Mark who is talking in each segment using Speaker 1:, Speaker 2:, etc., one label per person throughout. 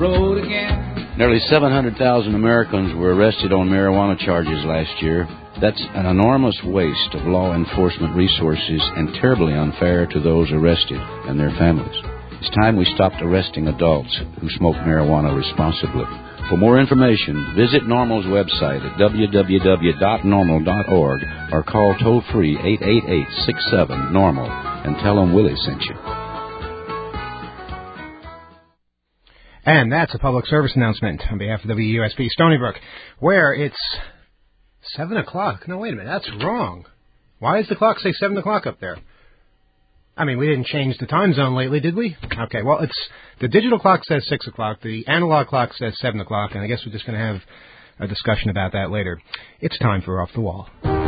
Speaker 1: road again.
Speaker 2: Nearly 700,000 Americans were arrested on marijuana charges last year. That's an enormous waste of law enforcement resources and terribly unfair to those arrested and their families. It's time we stopped arresting adults who smoke marijuana responsibly. For more information, visit NORML's website at www.normal.org or call toll-free 888-67-NORMAL and tell them Willie sent you.
Speaker 3: And that's a public service announcement on behalf of WUSB Stony Brook, where it's 7 o'clock. No, wait a minute. That's wrong. Why does the clock say 7 o'clock up there? I mean, we didn't change the time zone lately, did we? Okay, well, the digital clock says 6 o'clock. The analog clock says 7 o'clock, and I guess we're just going to have a discussion about that later. It's time for Off the Wall.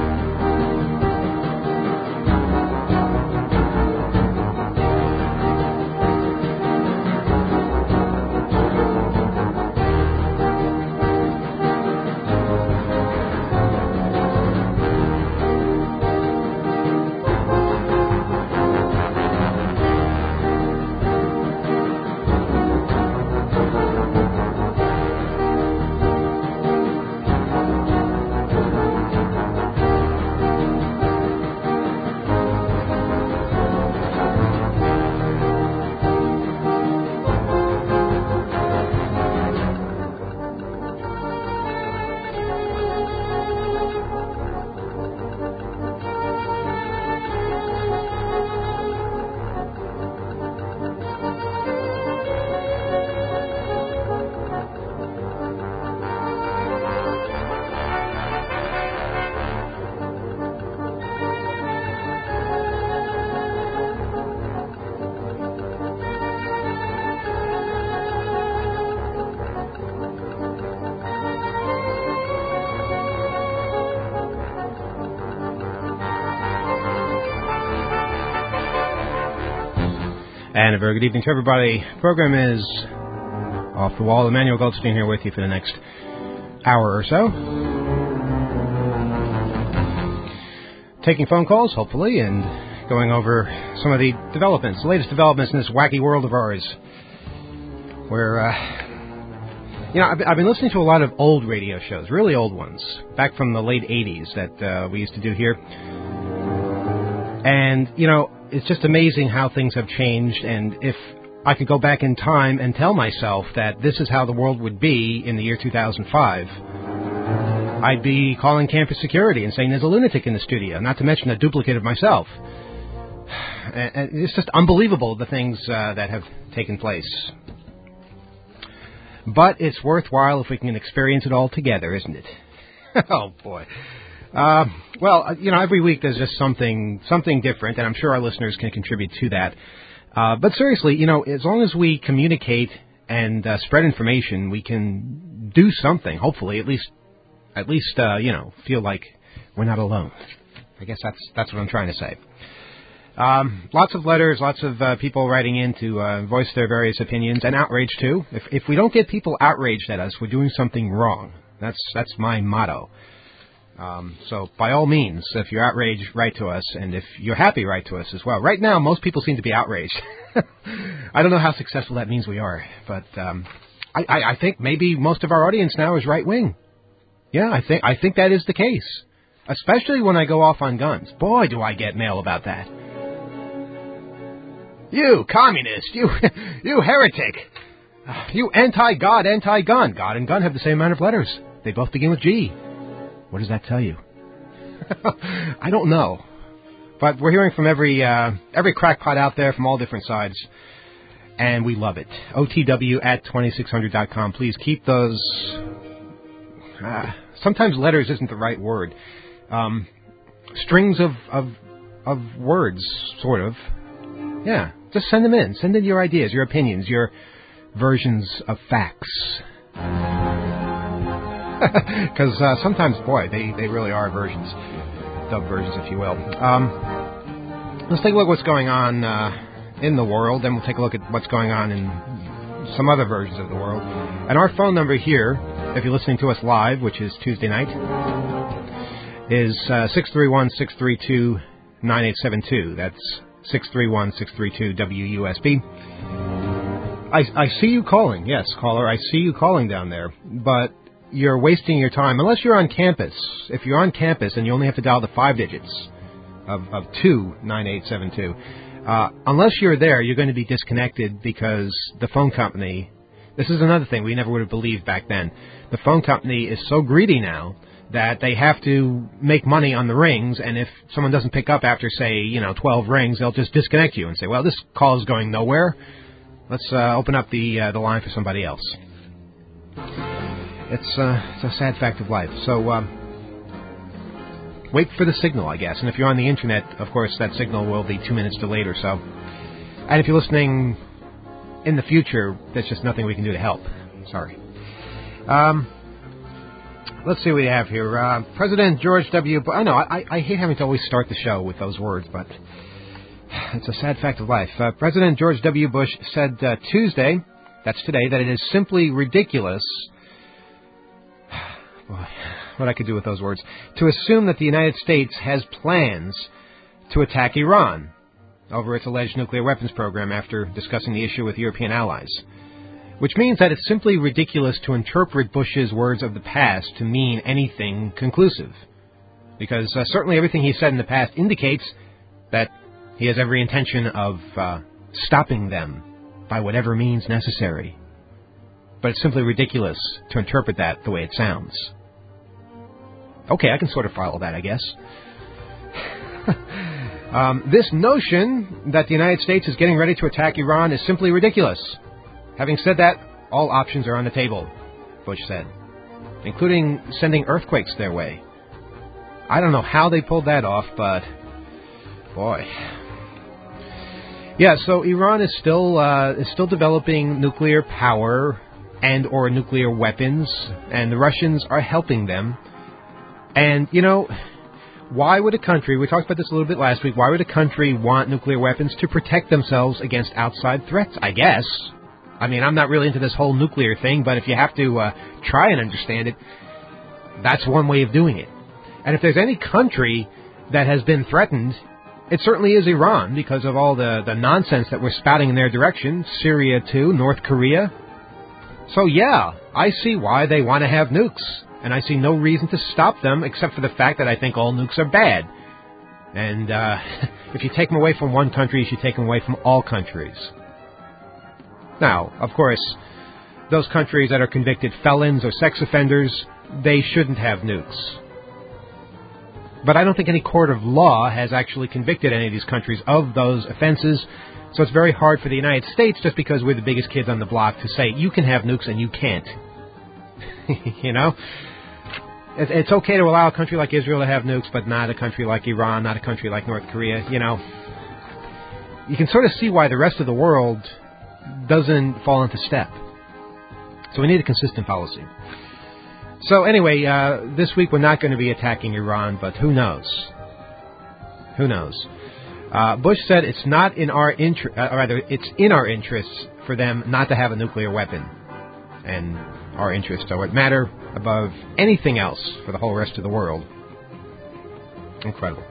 Speaker 3: And a very good evening to everybody. The program is Off the Wall. Emmanuel Goldstein here with you for the next hour or so. Taking phone calls, hopefully, and going over some of the developments, the latest developments in this wacky world of ours. Where, I've been listening to a lot of old radio shows, really old ones, back from the late 80s that we used to do here. And, it's just amazing how things have changed, and if I could go back in time and tell myself that this is how the world would be in the year 2005, I'd be calling campus security and saying there's a lunatic in the studio, not to mention a duplicate of myself. And it's just unbelievable, the things that have taken place. But it's worthwhile if we can experience it all together, isn't it? Oh, boy. Every week there's just something different, and I'm sure our listeners can contribute to that. But seriously, as long as we communicate and spread information, we can do something. Hopefully, at least, feel like we're not alone. I guess that's what I'm trying to say. Lots of letters, lots of people writing in to voice their various opinions, and outrage too. If we don't get people outraged at us, we're doing something wrong. That's my motto. So by all means, if you're outraged, write to us, and if you're happy, write to us as well. Right now, most people seem to be outraged. I don't know how successful that means we are, but I think maybe most of our audience now is right-wing. Yeah, I think that is the case, especially when I go off on guns. Boy, do I get mail about that. You communist, you heretic, you anti-God, anti-gun. God and gun have the same amount of letters. They both begin with G. What does that tell you? I don't know. But we're hearing from every crackpot out there from all different sides, and we love it. OTW@2600.com. Please keep those... sometimes letters isn't the right word. Strings of words, sort of. Yeah, just send them in. Send in your ideas, your opinions, your versions of facts. Because sometimes, boy, they really are versions, dub versions, if you will. Let's take a look at what's going on in the world, then we'll take a look at what's going on in some other versions of the world. And our phone number here, if you're listening to us live, which is Tuesday night, is 631-632-9872. That's 631-632-WUSB. I see you calling. Yes, caller, I see you calling down there. But you're wasting your time. Unless you're on campus. If you're on campus and you only have to dial the 5 digits of 29872. Unless you're there, you're going to be disconnected because the phone company... This is another thing we never would have believed back then. The phone company is so greedy now that they have to make money on the rings, and if someone doesn't pick up after, say, 12 rings, they'll just disconnect you and say, well, this call is going nowhere. Let's open up the line for somebody else. It's a sad fact of life. So wait for the signal, I guess. And if you're on the Internet, of course, that signal will be 2 minutes delayed or so. And if you're listening in the future, there's just nothing we can do to help. Sorry. Let's see what we have here. President George W. Bush. I know, I hate having to always start the show with those words, but it's a sad fact of life. President George W. Bush said Tuesday, that's today, that it is simply ridiculous. Boy, what I could do with those words. To assume that the United States has plans to attack Iran over its alleged nuclear weapons program after discussing the issue with European allies. Which means that it's simply ridiculous to interpret Bush's words of the past to mean anything conclusive. Because certainly everything he said in the past indicates that he has every intention of stopping them by whatever means necessary. But it's simply ridiculous to interpret that the way it sounds. Okay, I can sort of follow that, I guess. This notion that the United States is getting ready to attack Iran is simply ridiculous. Having said that, all options are on the table, Bush said, including sending earthquakes their way. I don't know how they pulled that off, but boy. Yeah, so Iran is still developing nuclear power and or nuclear weapons, and the Russians are helping them. And, why would a country, we talked about this a little bit last week, why would a country want nuclear weapons? To protect themselves against outside threats, I guess. I mean, I'm not really into this whole nuclear thing, but if you have to try and understand it, that's one way of doing it. And if there's any country that has been threatened, it certainly is Iran, because of all the nonsense that we're spouting in their direction. Syria, too, North Korea. So, yeah, I see why they want to have nukes. And I see no reason to stop them, except for the fact that I think all nukes are bad. And if you take them away from one country, you should take them away from all countries. Now, of course, those countries that are convicted felons or sex offenders, they shouldn't have nukes. But I don't think any court of law has actually convicted any of these countries of those offenses, so it's very hard for the United States, just because we're the biggest kids on the block, to say, you can have nukes and you can't. It's okay to allow a country like Israel to have nukes, but not a country like Iran, not a country like North Korea. You can sort of see why the rest of the world doesn't fall into step. So we need a consistent policy. So anyway, this week we're not going to be attacking Iran, but who knows? Who knows? Bush said it's not in our it's in our interests for them not to have a nuclear weapon. And our interests are what matter above anything else for the whole rest of the world. Incredible.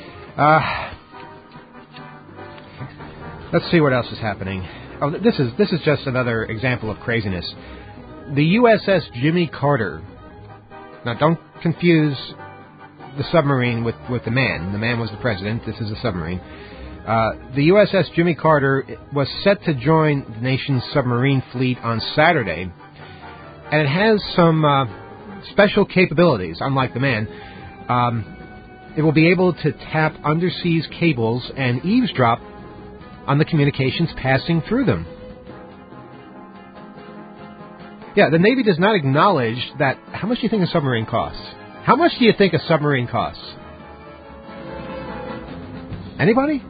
Speaker 3: Let's see what else is happening. Oh, this is just another example of craziness. The USS Jimmy Carter. Now, don't confuse the submarine with the man. The man was the president. This is a submarine. The USS Jimmy Carter was set to join the nation's submarine fleet on Saturday, and it has some special capabilities, unlike the man. It will be able to tap underseas cables and eavesdrop on the communications passing through them. Yeah, the Navy does not acknowledge that. How much do you think a submarine costs? How much do you think a submarine costs? Anybody?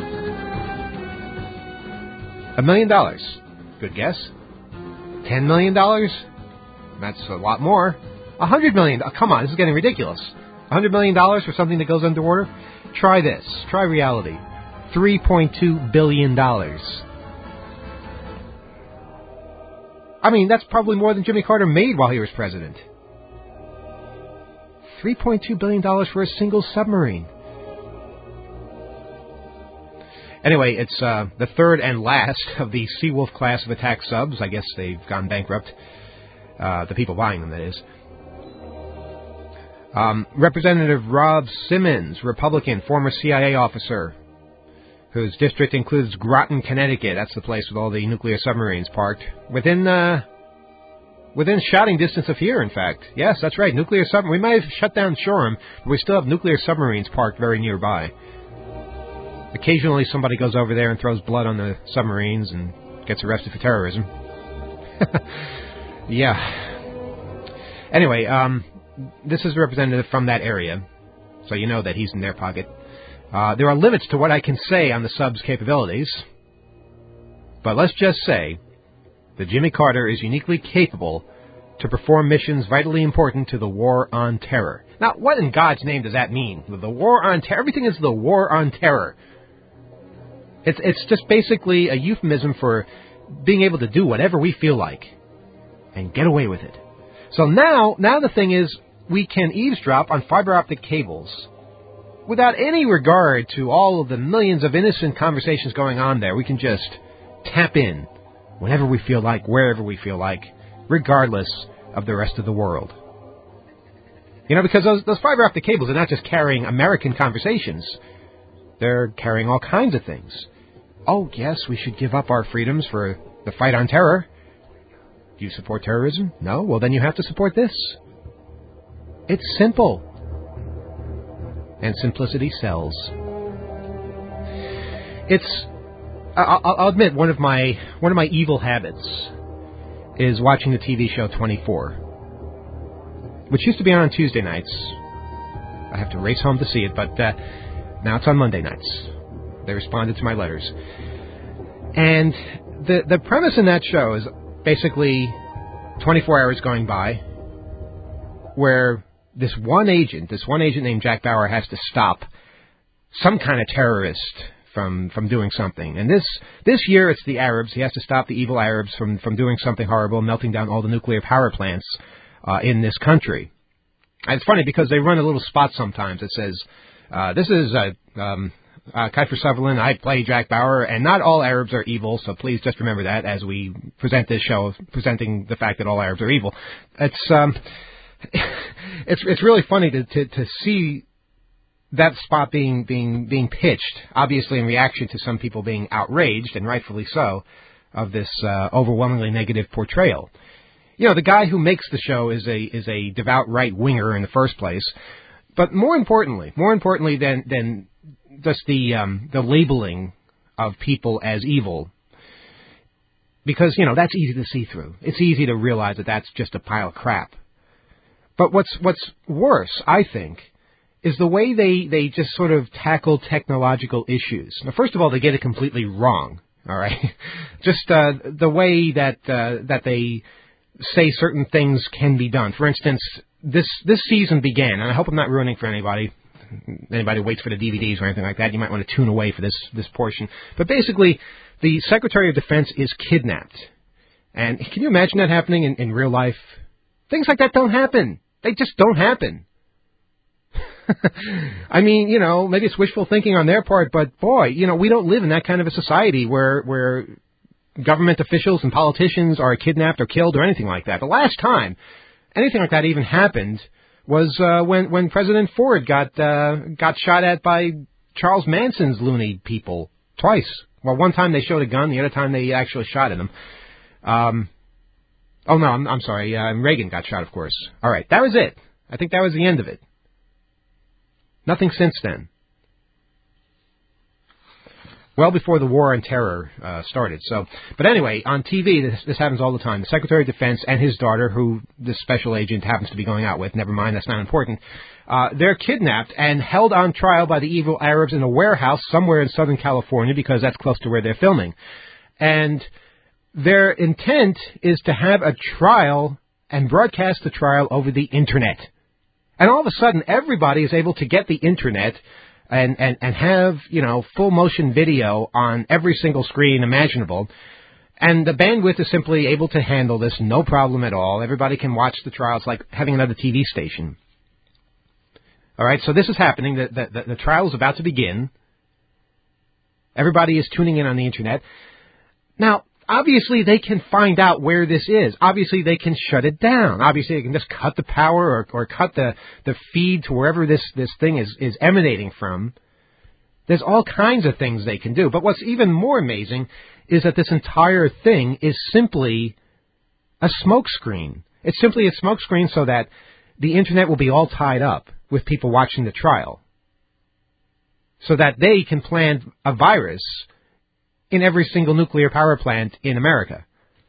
Speaker 3: $1 million. Good guess. $10 million? That's a lot more. $100 million. Oh, come on, this is getting ridiculous. $100 million for something that goes underwater? Try this. Try reality. $3.2 billion. I mean, that's probably more than Jimmy Carter made while he was president. $3.2 billion for a single submarine. Anyway, it's the third and last of the Seawolf class of attack subs. I guess they've gone bankrupt. The people buying them, that is. Representative Rob Simmons, Republican, former CIA officer, whose district includes Groton, Connecticut. That's the place with all the nuclear submarines parked. Within shouting distance of here, in fact. Yes, that's right, nuclear submarine. We might have shut down Shoreham, but we still have nuclear submarines parked very nearby. Occasionally somebody goes over there and throws blood on the submarines and gets arrested for terrorism. Yeah. Anyway, this is a representative from that area, so you know that he's in their pocket. There are limits to what I can say on the sub's capabilities, but let's just say that Jimmy Carter is uniquely capable to perform missions vitally important to the war on terror. Now, what in God's name does that mean? The war on terror? Everything is the war on terror. It's just basically a euphemism for being able to do whatever we feel like and get away with it. So now the thing is, we can eavesdrop on fiber optic cables without any regard to all of the millions of innocent conversations going on there. We can just tap in whenever we feel like, wherever we feel like, regardless of the rest of the world. You know, because those fiber optic cables are not just carrying American conversations. They're carrying all kinds of things. Oh, yes, we should give up our freedoms for the fight on terror. Do you support terrorism? No? Well, then you have to support this. It's simple. And simplicity sells. I'll admit, one of my evil habits is watching the TV show 24, which used to be on Tuesday nights. I have to race home to see it, but now it's on Monday nights. They responded to my letters. And the premise in that show is basically 24 hours going by where this one agent named Jack Bauer has to stop some kind of terrorist from doing something. And this year it's the Arabs. He has to stop the evil Arabs from doing something horrible, melting down all the nuclear power plants in this country. And it's funny because they run a little spot sometimes that says, this is Kiefer Sutherland, I play Jack Bauer, and not all Arabs are evil, so please just remember that as we present this show, presenting the fact that all Arabs are evil. It's really funny to see that spot being pitched, obviously in reaction to some people being outraged, and rightfully so, of this overwhelmingly negative portrayal. You know, the guy who makes the show is a devout right-winger in the first place, but more importantly than just the labeling of people as evil, because, you know, that's easy to see through. It's easy to realize that that's just a pile of crap. But what's worse, I think, is the way they just sort of tackle technological issues. Now, first of all, they get it completely wrong, all right? Just the way that they say certain things can be done. For instance, this season began, and I hope I'm not ruining for anybody who waits for the DVDs or anything like that. You might want to tune away for this portion. But basically, the Secretary of Defense is kidnapped. And can you imagine that happening in real life? Things like that don't happen. They just don't happen. I mean, you know, maybe it's wishful thinking on their part, but boy, you know, we don't live in that kind of a society where government officials and politicians are kidnapped or killed or anything like that. The last time anything like that even happened was when President Ford got shot at by Charles Manson's loony people twice. Well, one time they showed a gun, the other time they actually shot at him. Oh, no, I'm sorry. Reagan got shot, of course. All right, that was it. I think that was the end of it. Nothing since then. Well before the war on terror started. But anyway, on TV, this happens all the time. The Secretary of Defense and his daughter, who this special agent happens to be going out with, never mind, that's not important, they're kidnapped and held on trial by the evil Arabs in a warehouse somewhere in Southern California, because that's close to where they're filming. And their intent is to have a trial and broadcast the trial over the Internet. And all of a sudden, everybody is able to get the Internet and have, you know, full motion video on every single screen imaginable. And the bandwidth is simply able to handle this, no problem at all. Everybody can watch the trials like having another TV station. All right, so this is happening. The trial is about to begin. Everybody is tuning in on the Internet. Now, obviously, they can find out where this is. Obviously, they can shut it down. Obviously, they can just cut the power or cut the feed to wherever this thing is emanating from. There's all kinds of things they can do. But what's even more amazing is that this entire thing is simply a smokescreen. It's simply a smokescreen so that the Internet will be all tied up with people watching the trial, so that they can plant a virus in every single nuclear power plant in America.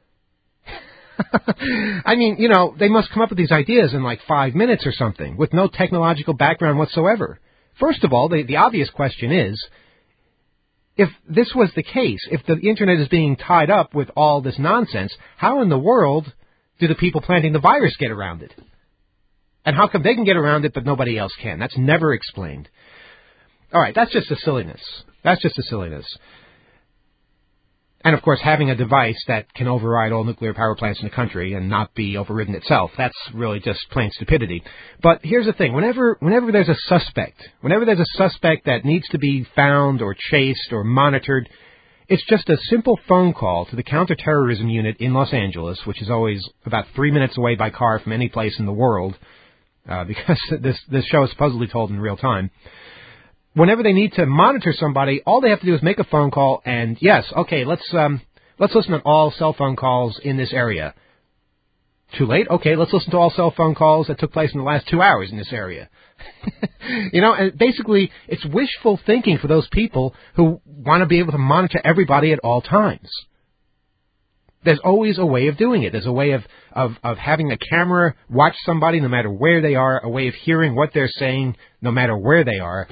Speaker 3: I mean, you know, they must come up with these ideas in like 5 minutes or something, with no technological background whatsoever. First of all, the obvious question is, if this was the case, if the Internet is being tied up with all this nonsense, how in the world do the people planting the virus get around it? And how come they can get around it but nobody else can? That's never explained. All right, that's just a silliness. That's just a silliness. And, of course, having a device that can override all nuclear power plants in the country and not be overridden itself, that's really just plain stupidity. But here's the thing. Whenever there's a suspect that needs to be found or chased or monitored, it's just a simple phone call to the counterterrorism unit in Los Angeles, which is always about 3 minutes away by car from any place in the world, because this show is supposedly told in real time. Whenever they need to monitor somebody, all they have to do is make a phone call and, yes, okay, let's listen to all cell phone calls in this area. Too late? Okay, let's listen to all cell phone calls that took place in the last 2 hours in this area. You know, and basically, it's wishful thinking for those people who want to be able to monitor everybody at all times. There's always a way of doing it. There's a way of having a camera watch somebody no matter where they are, a way of hearing what they're saying no matter where they are.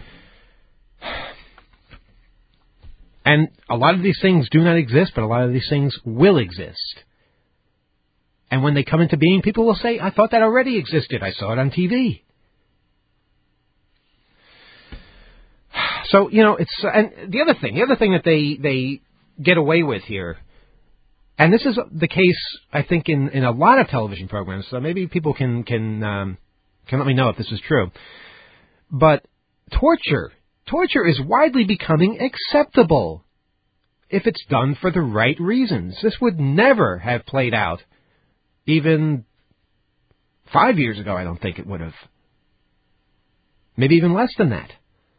Speaker 3: And a lot of these things do not exist, but a lot of these things will exist. And when they come into being, people will say, I thought that already existed. I saw it on TV. So, you know, it's, and the other thing that they get away with here, and this is the case, I think, in a lot of television programs, so maybe people can let me know if this is true. But torture is widely becoming acceptable if it's done for the right reasons. This would never have played out even 5 years ago. I don't think it would have. Maybe even less than that.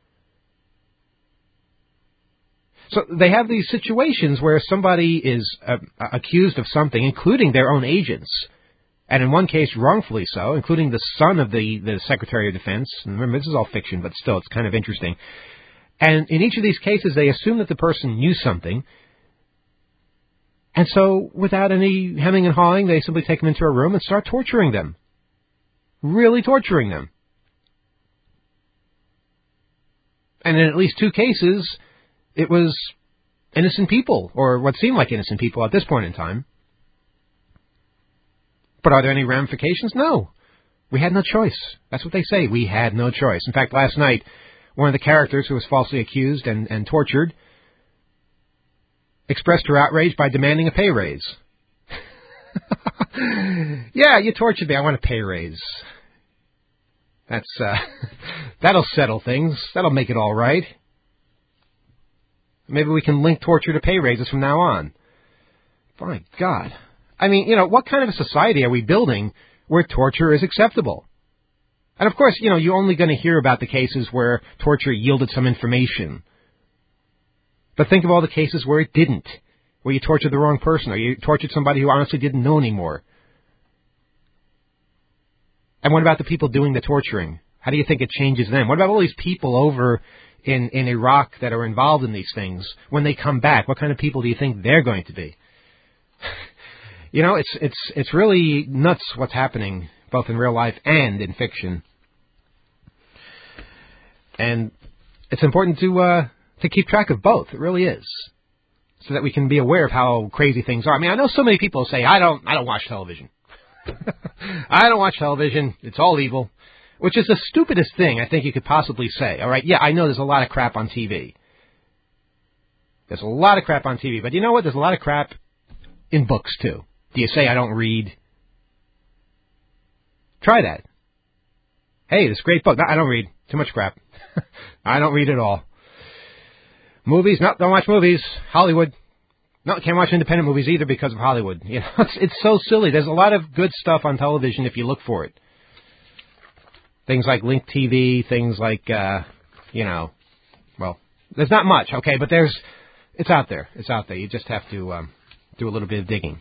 Speaker 3: So they have these situations where somebody is accused of something, including their own agents, and in one case wrongfully so, including the son of the Secretary of Defense. And remember, this is all fiction, but still, it's kind of interesting. And in each of these cases, they assume that the person knew something, and so without any hemming and hawing, they simply take them into a room and start torturing them. Really torturing them. And in at least 2 cases, it was innocent people, or what seemed like innocent people at this point in time. But are there any ramifications? No. We had no choice. That's what they say. We had no choice. In fact, last night, one of the characters who was falsely accused and tortured expressed her outrage by demanding a pay raise. Yeah, you tortured me. I want a pay raise. That'll settle things. That'll make it all right. Maybe we can link torture to pay raises from now on. My God. I mean, you know, what kind of a society are we building where torture is acceptable? And of course, you know, you're only going to hear about the cases where torture yielded some information. But think of all the cases where it didn't, where you tortured the wrong person, or you tortured somebody who honestly didn't know anymore. And what about the people doing the torturing? How do you think it changes them? What about all these people over in Iraq that are involved in these things? When they come back, what kind of people do you think they're going to be? You know, it's really nuts what's happening, both in real life and in fiction. And it's important to keep track of both. It really is, so that we can be aware of how crazy things are. I mean, I know so many people say, I don't watch television. I don't watch television. It's all evil. Which is the stupidest thing I think you could possibly say. All right, yeah, I know there's a lot of crap on TV. There's a lot of crap on TV. But you know what? There's a lot of crap in books, too. Do you say I don't read? Try that. Hey, this great book. No, I don't read. Too much crap. I don't read at all. Movies? No, don't watch movies. Hollywood. No, can't watch independent movies either because of Hollywood. You know, it's so silly. There's a lot of good stuff on television if you look for it. Things like Link TV, things like, well, there's not much, okay, but it's out there. It's out there. You just have to do a little bit of digging.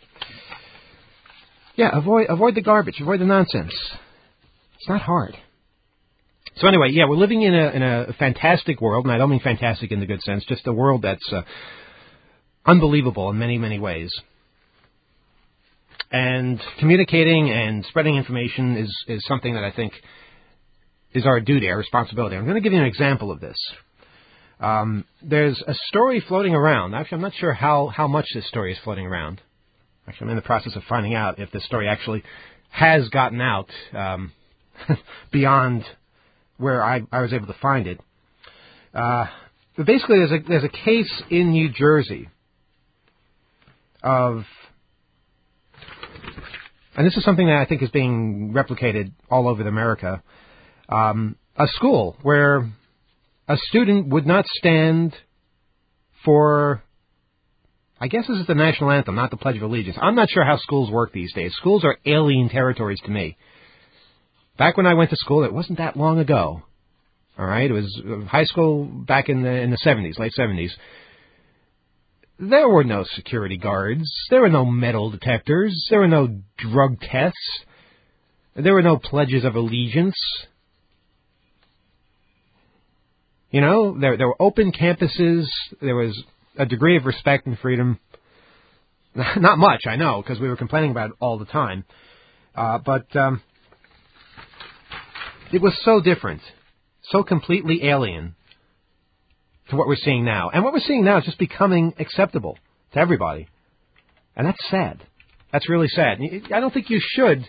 Speaker 3: Yeah, avoid the garbage, avoid the nonsense. It's not hard. So anyway, yeah, we're living in a fantastic world, and I don't mean fantastic in the good sense, just a world that's unbelievable in many, many ways. And communicating and spreading information is something that I think is our duty, our responsibility. I'm going to give you an example of this. There's a story floating around. Actually, I'm not sure how much this story is floating around. Actually, I'm in the process of finding out if this story actually has gotten out beyond where I was able to find it. But basically, there's a case in New Jersey of, and this is something that I think is being replicated all over America, a school where a student would not stand for, I guess this is the national anthem, not the Pledge of Allegiance. I'm not sure how schools work these days. Schools are alien territories to me. Back when I went to school, it wasn't that long ago. All right, it was high school back in the 70s, late 70s. There were no security guards. There were no metal detectors. There were no drug tests. There were no pledges of allegiance. You know, there were open campuses. There was a degree of respect and freedom. Not much, I know, because we were complaining about it all the time. But it was so different, so completely alien to what we're seeing now. And what we're seeing now is just becoming acceptable to everybody. And that's sad. That's really sad. I don't think you should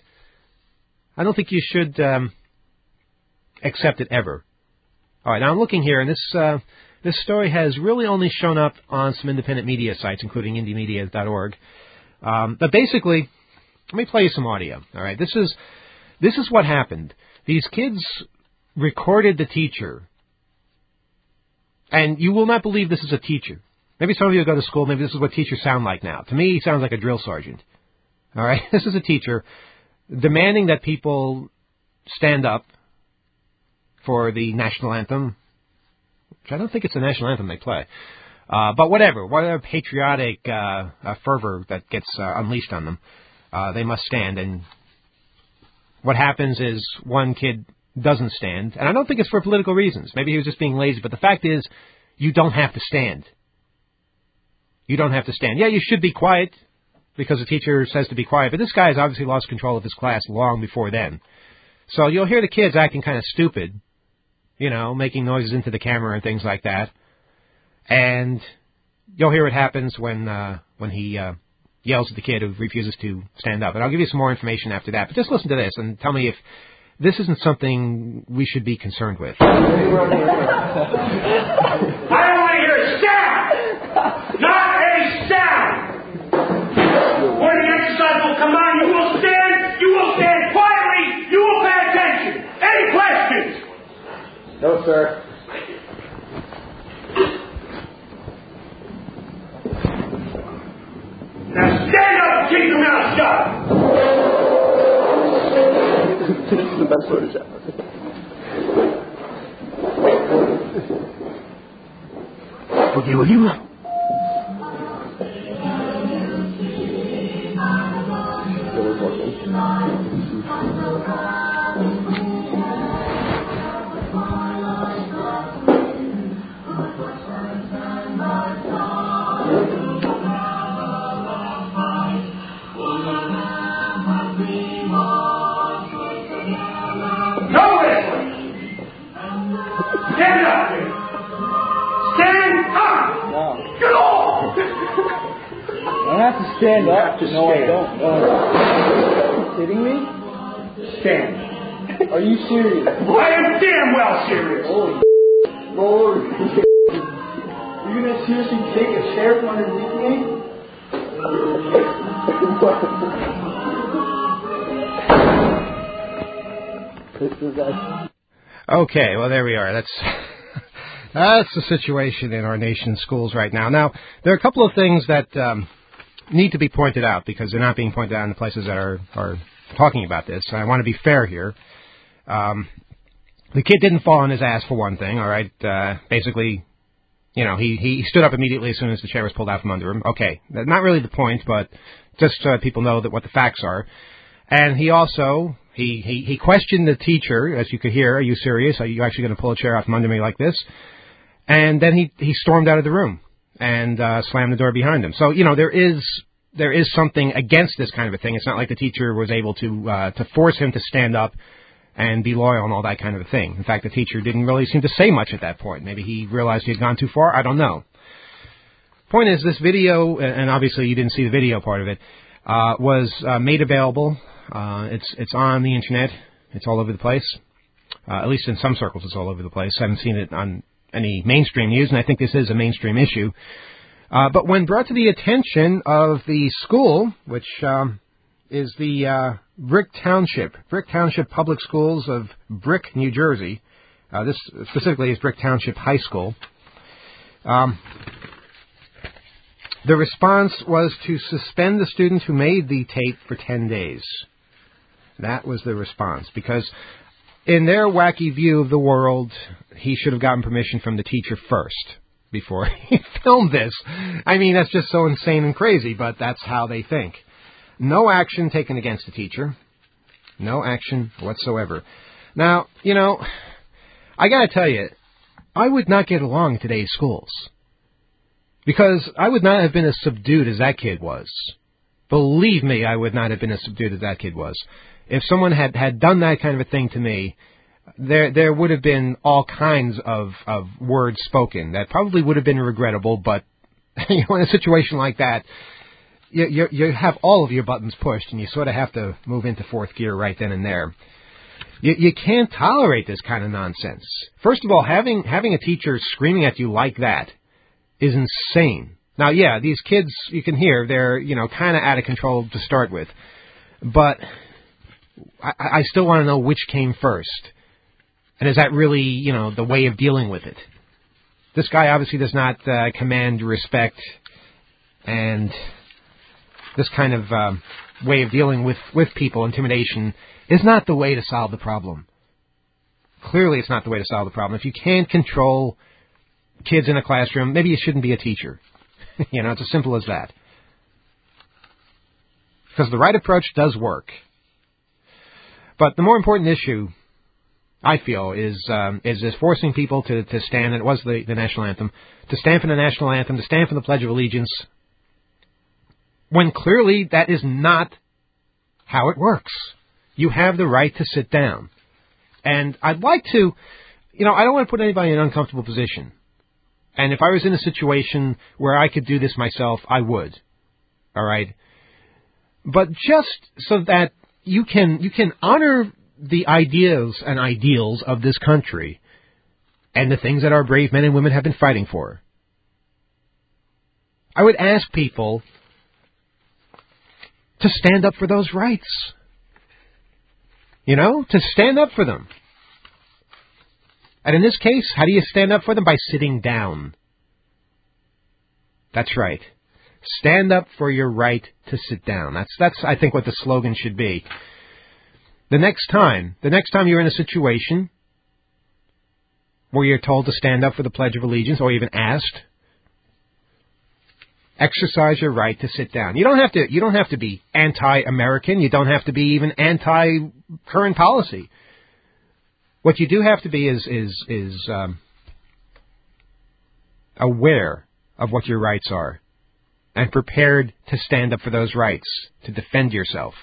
Speaker 3: accept it ever. All right, now I'm looking here, and this story has really only shown up on some independent media sites, including indiemedia.org. But basically, let me play you some audio. All right, this is what happened. These kids recorded the teacher, and you will not believe this is a teacher. Maybe some of you go to school. Maybe this is what teachers sound like now. To me, he sounds like a drill sergeant. All right, this is a teacher demanding that people stand up for the national anthem, which I don't think it's the national anthem they play. But whatever patriotic fervor that gets unleashed on them, they must stand. And what happens is one kid doesn't stand. And I don't think it's for political reasons. Maybe he was just being lazy. But the fact is, you don't have to stand. You don't have to stand. Yeah, you should be quiet because the teacher says to be quiet. But this guy has obviously lost control of his class long before then. So you'll hear the kids acting kind of stupid, you know, making noises into the camera and things like that. And you'll hear what happens when he yells at the kid who refuses to stand up. And I'll give you some more information after that. But just listen to this and tell me if this isn't something we should be concerned with.
Speaker 1: I don't want to hear a sound! Not a sound! When the exercise will come on, you will stand quietly, you will pay attention. Any questions?
Speaker 4: No, sir.
Speaker 1: Now stand up and keep your mouth shut.
Speaker 4: This is the best way to shower.
Speaker 3: Boogie woogie.
Speaker 1: Stand up! Stand up!
Speaker 4: No.
Speaker 1: Get off!
Speaker 4: I don't have to stand up. No, I don't. No. Are you kidding me?
Speaker 1: Stand.
Speaker 4: Are you serious?
Speaker 1: I am damn well serious.
Speaker 4: Holy Lord. You're going to seriously take a chair from underneath me? This is
Speaker 3: Okay, well, there we are. That's the situation in our nation's schools right now. Now, there are a couple of things that need to be pointed out because they're not being pointed out in the places that are talking about this. I want to be fair here. The kid didn't fall on his ass for one thing, all right? Basically, you know, he stood up immediately as soon as the chair was pulled out from under him. Okay, not really the point, but just so people know that what the facts are. And he also, he questioned the teacher, as you could hear, are you serious? Are you actually going to pull a chair out from under me like this? And then he stormed out of the room and slammed the door behind him. So, you know, there is something against this kind of a thing. It's not like the teacher was able to force him to stand up and be loyal and all that kind of a thing. In fact, the teacher didn't really seem to say much at that point. Maybe he realized he had gone too far. I don't know. Point is, this video, and obviously you didn't see the video part of it, was made available. It's on the internet. It's all over the place. At least in some circles, it's all over the place. I haven't seen it on any mainstream news, and I think this is a mainstream issue. But when brought to the attention of the school, which is the Brick Township Public Schools of Brick, New Jersey, this specifically is Brick Township High School, the response was to suspend the student who made the tape for 10 days. That was the response, because in their wacky view of the world, he should have gotten permission from the teacher first before he filmed this. I mean, that's just so insane and crazy, but that's how they think. No action taken against the teacher. No action whatsoever. Now, you know, I gotta tell you, I would not get along in today's schools. Because I would not have been as subdued as that kid was. Believe me, I would not have been as subdued as that kid was. If someone had done that kind of a thing to me, there would have been all kinds of words spoken that probably would have been regrettable, but you know, in a situation like that, you have all of your buttons pushed, and you sort of have to move into fourth gear right then and there. You can't tolerate this kind of nonsense. First of all, having a teacher screaming at you like that is insane. Now, yeah, these kids, you can hear, they're, you know, kind of out of control to start with. But I still want to know which came first. And is that really, you know, the way of dealing with it? This guy obviously does not command respect, and this kind of way of dealing with people, intimidation, is not the way to solve the problem. Clearly it's not the way to solve the problem. If you can't control kids in a classroom, maybe you shouldn't be a teacher. You know, it's as simple as that. Because the right approach does work. But the more important issue, I feel, is forcing people to stand, and it was the national anthem, to stand for the national anthem, to stand for the Pledge of Allegiance, when clearly that is not how it works. You have the right to sit down. And I'd like to, you know, I don't want to put anybody in an uncomfortable position. And if I was in a situation where I could do this myself, I would. All right? But just so that you can honor the ideas and ideals of this country and the things that our brave men and women have been fighting for, I would ask people to stand up for those rights. You know, to stand up for them. And in this case, how do you stand up for them? By sitting down. That's right. Stand up for your right to sit down. That's I think what the slogan should be. The next time you're in a situation where you're told to stand up for the Pledge of Allegiance, or even asked, exercise your right to sit down. You don't have to be anti-American. You don't have to be even anti-current policy. What you do have to be is aware of what your rights are and prepared to stand up for those rights, to defend yourself.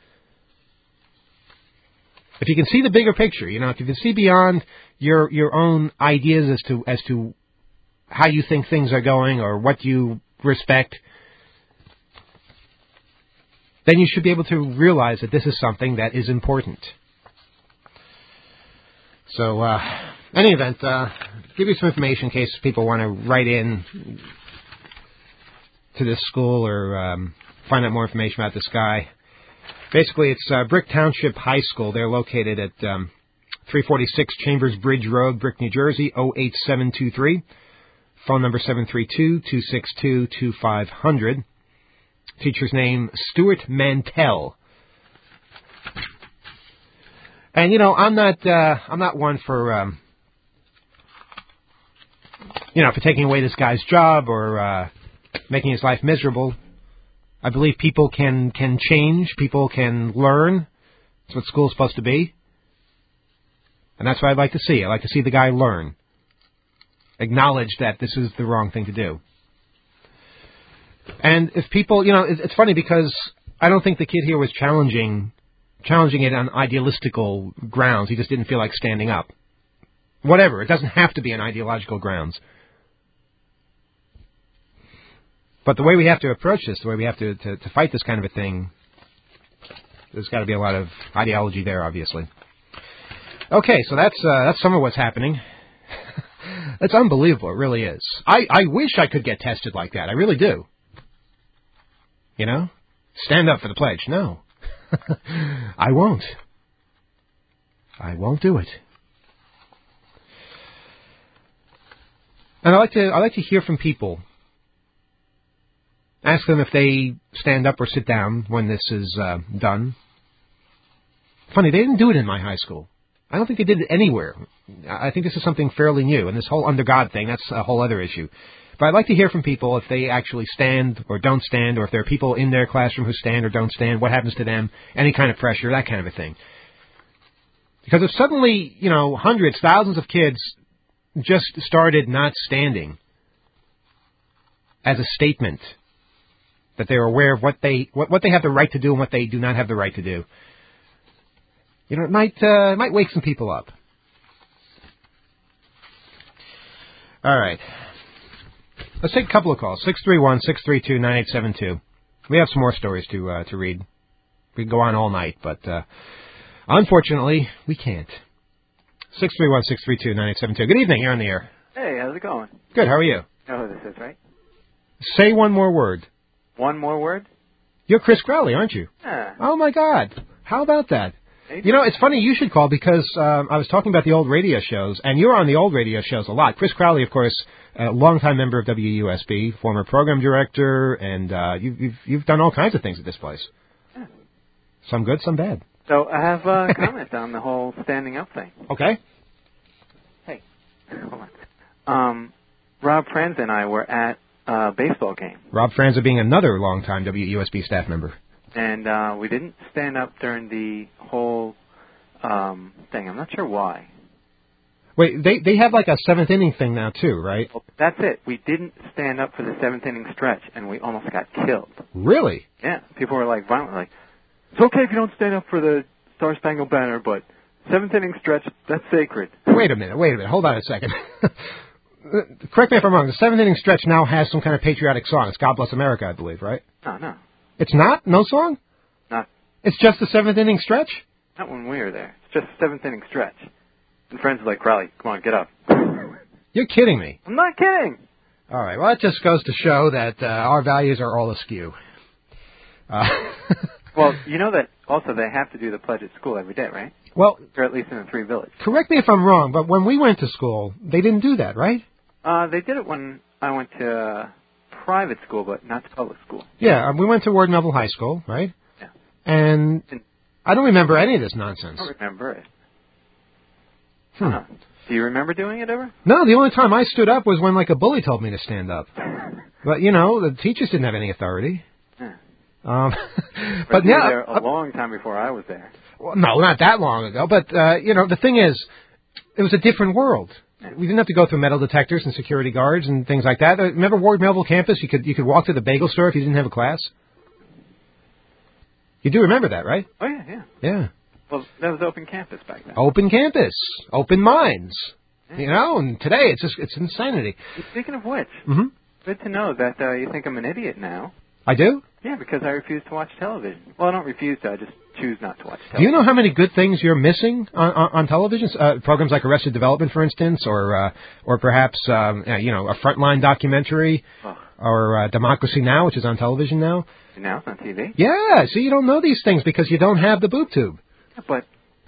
Speaker 3: If you can see the bigger picture, you know, if you can see beyond your own ideas as to how you think things are going or what you respect, then you should be able to realize that this is something that is important. So, any event, give you some information in case people want to write in to this school or find out more information about this guy. Basically, it's Brick Township High School. They're located at 346 Chambers Bridge Road, Brick, New Jersey, 08723. Phone number 732-262-2500. Teacher's name, Stuart Mantell. And, you know, I'm not one for, for taking away this guy's job or making his life miserable. I believe people can change, people can learn. That's what school's supposed to be. And that's what I'd like to see. I'd like to see the guy learn. Acknowledge that this is the wrong thing to do. And if people, it's funny because I don't think the kid here was challenging it on idealistical grounds. He just didn't feel like standing up. Whatever. It doesn't have to be on ideological grounds. But the way we have to approach this, the way we have to fight this kind of a thing, there's got to be a lot of ideology there, obviously. Okay, so that's some of what's happening. It's unbelievable. It really is. I wish I could get tested like that. I really do. Stand up for the pledge. No. I won't. I won't do it. And I like to hear from people. Ask them if they stand up or sit down when this is done. Funny, they didn't do it in my high school. I don't think they did it anywhere. I think this is something fairly new. And this whole under God thing, that's a whole other issue. But I'd like to hear from people if they actually stand or don't stand, or if there are people in their classroom who stand or don't stand, what happens to them, any kind of pressure, that kind of a thing. Because if suddenly, hundreds, thousands of kids just started not standing as a statement that they're aware of what they have the right to do and what they do not have the right to do, it might wake some people up. All right. Let's take a couple of calls. 631-632-9872. We have some more stories to read. We can go on all night, but unfortunately, we can't. 631-632-9872. Good evening. You're on the air.
Speaker 5: Hey, how's it going?
Speaker 3: Good. How are you?
Speaker 5: You know who this is, right?
Speaker 3: Say one more word.
Speaker 5: One more word?
Speaker 3: You're Chris Crowley, aren't you?
Speaker 5: Yeah.
Speaker 3: Oh, my God. How about that? It's funny you should call because I was talking about the old radio shows, and you're on the old radio shows a lot. Chris Crowley, of course, a longtime member of WUSB, former program director, and you've done all kinds of things at this place.
Speaker 5: Yeah.
Speaker 3: Some good, some bad.
Speaker 5: So I have a comment on the whole standing up thing.
Speaker 3: Okay.
Speaker 5: Hey, hold on. Rob Franza and I were at a baseball game.
Speaker 3: Rob Franza being another longtime WUSB staff member. And
Speaker 5: we didn't stand up during the whole thing. I'm not sure why.
Speaker 3: Wait, they have like a seventh inning thing now too, right?
Speaker 5: Well, that's it. We didn't stand up for the seventh inning stretch, and we almost got killed.
Speaker 3: Really?
Speaker 5: Yeah. People were like violently like, it's okay if you don't stand up for the Star Spangled Banner, but seventh inning stretch, that's sacred.
Speaker 3: Wait a minute. Hold on a second. Correct me if I'm wrong. The seventh inning stretch now has some kind of patriotic song. It's God Bless America, I believe, right?
Speaker 5: No.
Speaker 3: It's not? No song?
Speaker 5: Not.
Speaker 3: It's just the seventh inning stretch?
Speaker 5: Not when we were there. It's just the seventh inning stretch. And friends are like, Crowley, come on, get up.
Speaker 3: You're kidding me.
Speaker 5: I'm not kidding.
Speaker 3: All right. Well, that just goes to show that our values are all askew.
Speaker 5: Well, you know that also they have to do the pledge at school every day, right?
Speaker 3: Well,
Speaker 5: or at least in the three villages.
Speaker 3: Correct me if I'm wrong, but when we went to school, they didn't do that, right?
Speaker 5: They did it when I went to private school, but not to public school.
Speaker 3: Yeah, we went to Ward Melville High School, right?
Speaker 5: Yeah.
Speaker 3: And I don't remember any of this nonsense.
Speaker 5: I don't remember it.
Speaker 3: Do
Speaker 5: you remember doing it ever?
Speaker 3: No, the only time I stood up was when, like, a bully told me to stand up. But, the teachers didn't have any authority.
Speaker 5: Yeah.
Speaker 3: But
Speaker 5: you
Speaker 3: yeah,
Speaker 5: were there a long time before I was there.
Speaker 3: Well, no, not that long ago. But, the thing is, it was a different world. We didn't have to go through metal detectors and security guards and things like that. Remember Ward Melville campus? You could walk to the bagel store if you didn't have a class. You do remember that, right?
Speaker 5: Oh, yeah.
Speaker 3: Yeah.
Speaker 5: Well, that was open campus back then.
Speaker 3: Open campus. Open minds. Yeah. And today it's insanity.
Speaker 5: Speaking of which, good to know that you think I'm an idiot now.
Speaker 3: I do?
Speaker 5: Yeah, because I refuse to watch television. Well, I don't refuse to. I just choose not to watch television.
Speaker 3: Do you know how many good things you're missing on television? Programs like Arrested Development, for instance, or perhaps a Frontline documentary, or Democracy Now!, which is on television now.
Speaker 5: Now it's on TV?
Speaker 3: Yeah, see, you don't know these things because you don't have the boob tube.
Speaker 5: Yeah, but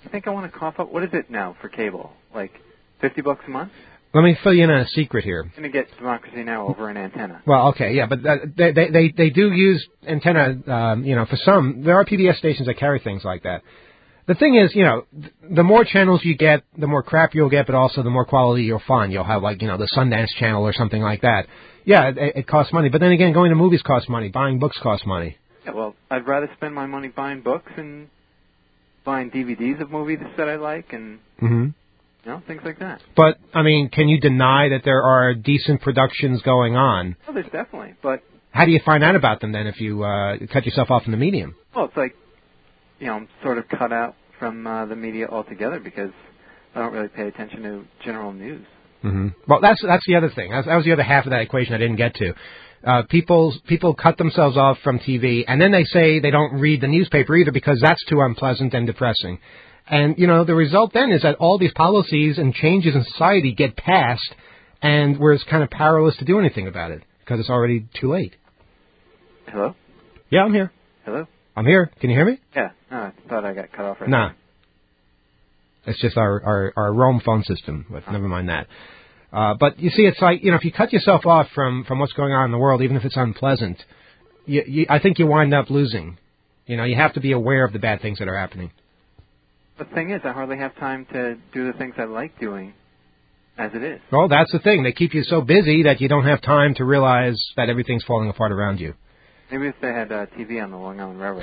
Speaker 5: I think I want to cough up. What is it now for cable? Like $50 a month?
Speaker 3: Let me fill you in on a secret here.
Speaker 5: I'm going to get Democracy Now! Over an antenna.
Speaker 3: Well, okay, yeah, but they do use antenna, for some. There are PBS stations that carry things like that. The thing is, the more channels you get, the more crap you'll get, but also the more quality you'll find. You'll have, like, the Sundance Channel or something like that. Yeah, it costs money. But then again, going to movies costs money. Buying books costs money.
Speaker 5: Yeah, well, I'd rather spend my money buying books and buying DVDs of movies that I like and, things like that.
Speaker 3: But, I mean, can you deny that there are decent productions going on?
Speaker 5: Well, there's definitely, but...
Speaker 3: How do you find out about them, then, if you cut yourself off from the medium?
Speaker 5: Well, it's like, I'm sort of cut out from the media altogether because I don't really pay attention to general news.
Speaker 3: Mm-hmm. Well, that's the other thing. That was the other half of that equation I didn't get to. People cut themselves off from TV, and then they say they don't read the newspaper either because that's too unpleasant and depressing. And, the result then is that all these policies and changes in society get passed, and we're kind of powerless to do anything about it because it's already too late.
Speaker 5: Hello?
Speaker 3: Yeah, I'm here.
Speaker 5: Hello?
Speaker 3: I'm here. Can you hear me?
Speaker 5: Yeah. No, I thought I got cut off right
Speaker 3: Nah. It's just our Rome phone system, but never mind that. But you see, it's like, if you cut yourself off from what's going on in the world, even if it's unpleasant, I think you wind up losing. You have to be aware of the bad things that are happening.
Speaker 5: The thing is, I hardly have time to do the things I like doing as it is.
Speaker 3: Well, that's the thing. They keep you so busy that you don't have time to realize that everything's falling apart around you.
Speaker 5: Maybe if they had TV on the Long Island Railroad.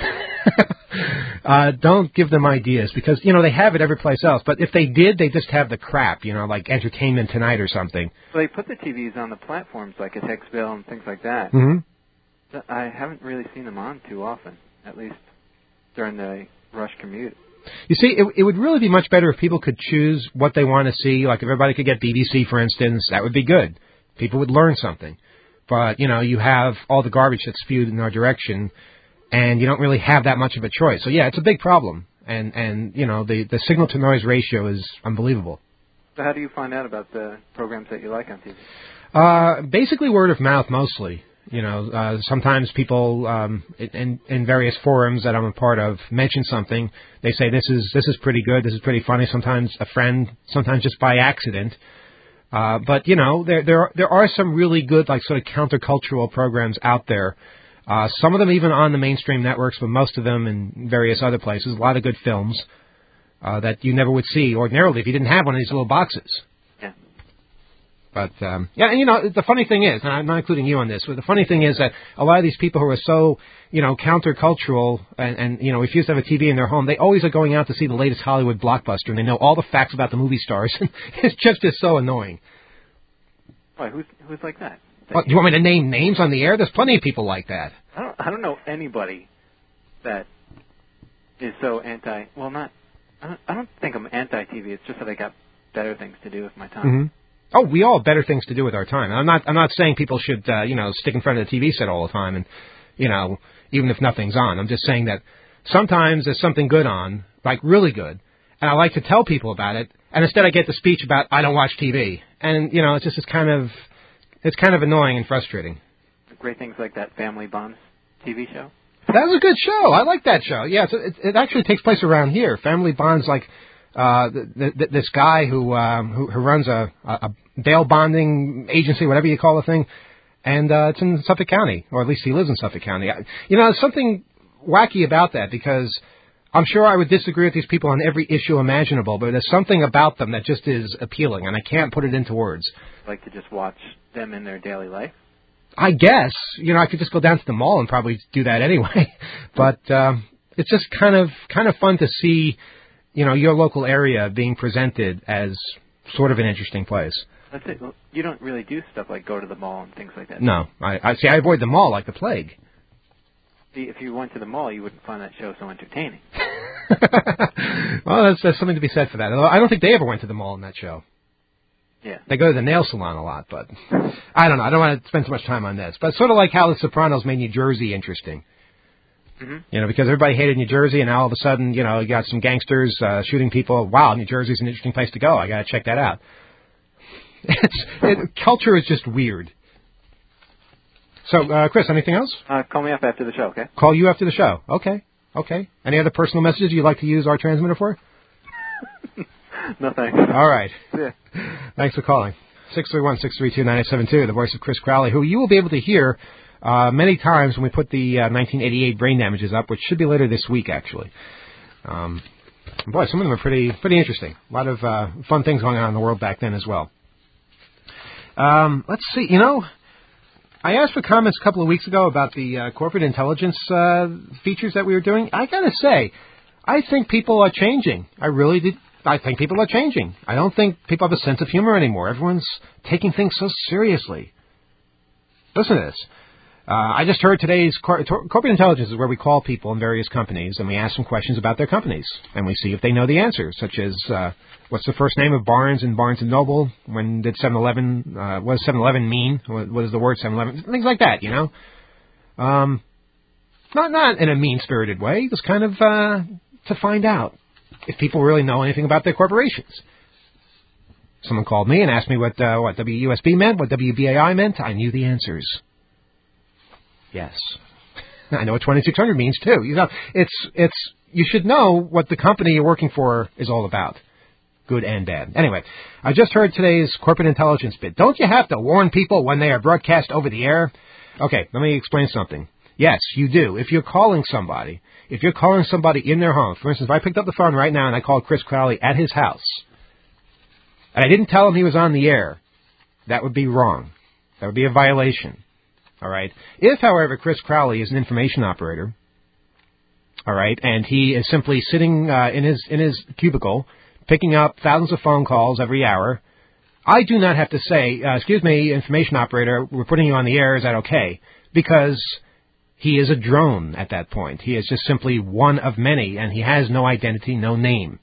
Speaker 3: Don't give them ideas because, they have it every place else. But if they did, they just have the crap, like Entertainment Tonight or something.
Speaker 5: Well, they put the TVs on the platforms like at Hicksville and things like that.
Speaker 3: Mm-hmm.
Speaker 5: I haven't really seen them on too often, at least during the rush commute.
Speaker 3: You see, it would really be much better if people could choose what they want to see. Like if everybody could get BBC, for instance, that would be good. People would learn something. But, you have all the garbage that's spewed in our direction, and you don't really have that much of a choice. So, yeah, it's a big problem. And the signal-to-noise ratio is unbelievable.
Speaker 5: So how do you find out about the programs that you like on TV?
Speaker 3: Basically word of mouth mostly. Sometimes people in various forums that I'm a part of mention something. They say this is pretty good, this is pretty funny. Sometimes a friend, sometimes just by accident. But there are some really good like sort of countercultural programs out there. Some of them even on the mainstream networks, but most of them in various other places. A lot of good films that you never would see ordinarily if you didn't have one of these little boxes. But, and the funny thing is, and I'm not including you on this, but the funny thing is that a lot of these people who are so, countercultural and refuse to have a TV in their home, they always are going out to see the latest Hollywood blockbuster, and they know all the facts about the movie stars. It's just so annoying.
Speaker 5: Why, who's like that?
Speaker 3: What, do you want me to name names on the air? There's plenty of people like that.
Speaker 5: I don't know anybody that is so I don't think I'm anti-TV. It's just that I got better things to do with my time.
Speaker 3: Mm-hmm. Oh, we all have better things to do with our time. I'm not saying people should, stick in front of the TV set all the time and, even if nothing's on. I'm just saying that sometimes there's something good on, like really good, and I like to tell people about it, and instead I get the speech about I don't watch TV. And, it's kind of annoying and frustrating.
Speaker 5: Great things like that Family Bonds TV show.
Speaker 3: That was a good show. I like that show. Yeah, it actually takes place around here. Family Bonds, like, this guy who runs a bail bonding agency, whatever you call the thing, and it's in Suffolk County, or at least he lives in Suffolk County. There's something wacky about that because I'm sure I would disagree with these people on every issue imaginable, but there's something about them that just is appealing, and I can't put it into words.
Speaker 5: Like to just watch them in their daily life?
Speaker 3: I guess. I could just go down to the mall and probably do that anyway, but it's just kind of fun to see your local area being presented as sort of an interesting place.
Speaker 5: That's it. Well, you don't really do stuff like go to the mall and things like that.
Speaker 3: No. I avoid the mall like the plague.
Speaker 5: See, if you went to the mall, you wouldn't find that show so entertaining.
Speaker 3: Well, there's something to be said for that. I don't think they ever went to the mall in that show.
Speaker 5: Yeah.
Speaker 3: They go to the nail salon a lot, but I don't know. I don't want to spend too much time on this. But sort of like how The Sopranos made New Jersey interesting.
Speaker 5: Mm-hmm.
Speaker 3: Because everybody hated New Jersey, and now all of a sudden, you got some gangsters shooting people. Wow, New Jersey's an interesting place to go. I got to check that out. Culture is just weird. So, Chris, anything else?
Speaker 5: Call me up after the show, okay?
Speaker 3: Call you after the show. Okay. Any other personal messages you'd like to use our transmitter for?
Speaker 5: No thanks.
Speaker 3: All right.
Speaker 5: Yeah.
Speaker 3: Thanks for calling. 631-632-9872, the voice of Chris Crowley, who you will be able to hear many times when we put the 1988 brain damages up, which should be later this week, actually. Boy, some of them are pretty interesting. A lot of fun things going on in the world back then as well. Let's see. I asked for comments a couple of weeks ago about the corporate intelligence features that we were doing. I got to say, I think people are changing. I really did. I think people are changing. I don't think people have a sense of humor anymore. Everyone's taking things so seriously. Listen to this. I just heard today's corporate intelligence is where we call people in various companies and we ask them questions about their companies and we see if they know the answer, such as what's the first name of Barnes and Barnes and Noble? When did 7-Eleven? What does 7-Eleven mean? What is the word 7-Eleven? Things like that, Not in a mean-spirited way, just kind of to find out if people really know anything about their corporations. Someone called me and asked me what WUSB meant, what WBAI meant. I knew the answers. Yes. I know what 2600 means, too. You should know what the company you're working for is all about. Good and bad. Anyway, I just heard today's corporate intelligence bit. Don't you have to warn people when they are broadcast over the air? Okay, let me explain something. Yes, you do. If you're calling somebody in their home, for instance, if I picked up the phone right now and I called Chris Crowley at his house, and I didn't tell him he was on the air, that would be wrong. That would be a violation. All right. If, however, Chris Crowley is an information operator, all right, and he is simply sitting in his cubicle, picking up thousands of phone calls every hour, I do not have to say, excuse me, information operator, we're putting you on the air, is that okay? Because he is a drone at that point. He is just simply one of many, and he has no identity, no name.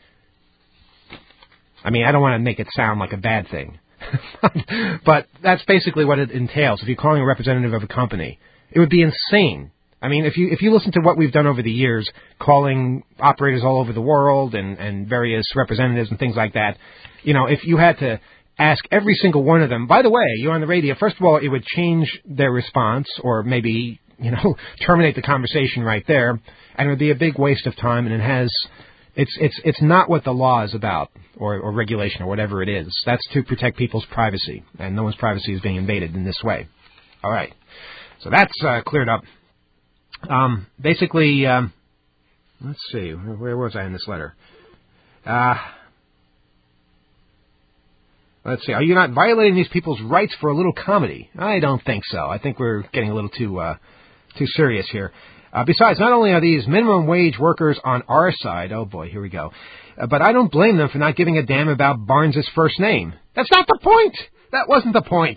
Speaker 3: I mean, I don't want to make it sound like a bad thing. But that's basically what it entails. If you're calling a representative of a company, it would be insane. I mean, if you listen to what we've done over the years, calling operators all over the world and various representatives and things like that, if you had to ask every single one of them, by the way, you're on the radio, first of all, it would change their response or maybe, terminate the conversation right there, and it would be a big waste of time, and it's not what the law is about, or regulation, or whatever it is. That's to protect people's privacy, and no one's privacy is being invaded in this way. All right. So that's cleared up. Basically, let's see, where was I in this letter? Let's see, are you not violating these people's rights for a little comedy? I don't think so. I think we're getting a little too serious here. Besides, not only are these minimum wage workers on our side, oh boy, here we go, but I don't blame them for not giving a damn about Barnes' first name. That's not the point! That wasn't the point!